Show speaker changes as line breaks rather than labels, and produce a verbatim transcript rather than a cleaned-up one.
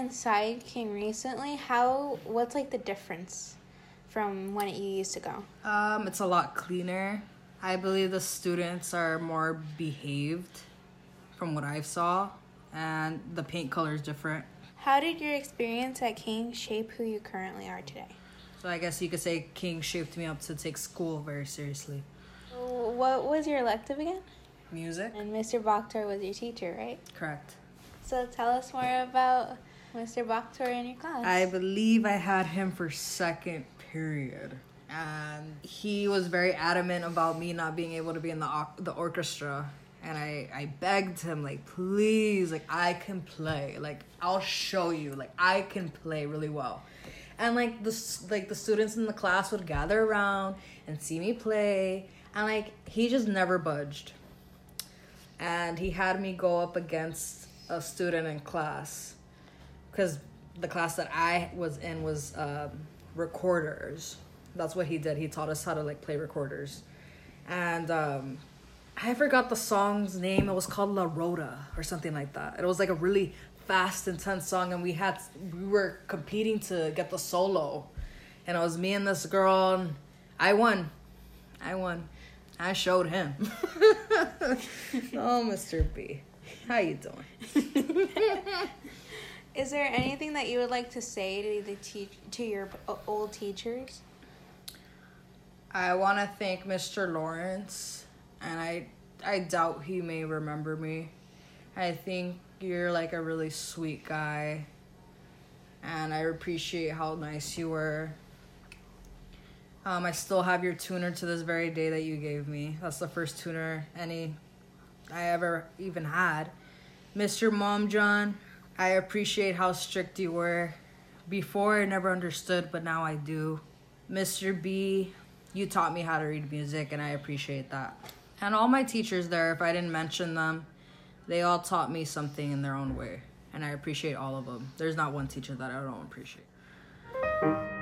inside King recently. How, what's like the difference from when it you used to go?
Um, it's a lot cleaner. I believe the students are more behaved from what I saw, and the paint color is different.
How did your experience at King shape who you currently are today?
So I guess you could say King shaped me up to take school very seriously.
What was your elective again?
Music?
And Mister Bakhtar was your teacher, right?
Correct.
So tell us more about Mister Bakhtar in your class.
I believe I had him for second period. And he was very adamant about me not being able to be in the the orchestra. And I, I begged him, like, please, like, I can play. Like, I'll show you. Like, I can play really well. And, like, the, like, the students in the class would gather around and see me play. And, like, he just never budged. And he had me go up against a student in class. Because the class that I was in was um, recorders. That's what he did. He taught us how to, like, play recorders. And um, I forgot the song's name. It was called La Rota or something like that. It was, like, a really fast, intense song. And we had we were competing to get the solo. And it was me and this girl. And I won. I won. I showed him. Oh, Mister B. How you doing?
Is there anything that you would like to say to the te- to your old teachers?
I want to thank Mister Lawrence, and I I doubt he may remember me. I think you're like a really sweet guy, and I appreciate how nice you were. Um, I still have your tuner to this very day that you gave me. That's the first tuner any I ever even had. Mister Mom John, I appreciate how strict you were. Before, I never understood, but now I do. Mister B, you taught me how to read music, and I appreciate that. And all my teachers there, if I didn't mention them, they all taught me something in their own way, and I appreciate all of them. There's not one teacher that I don't appreciate.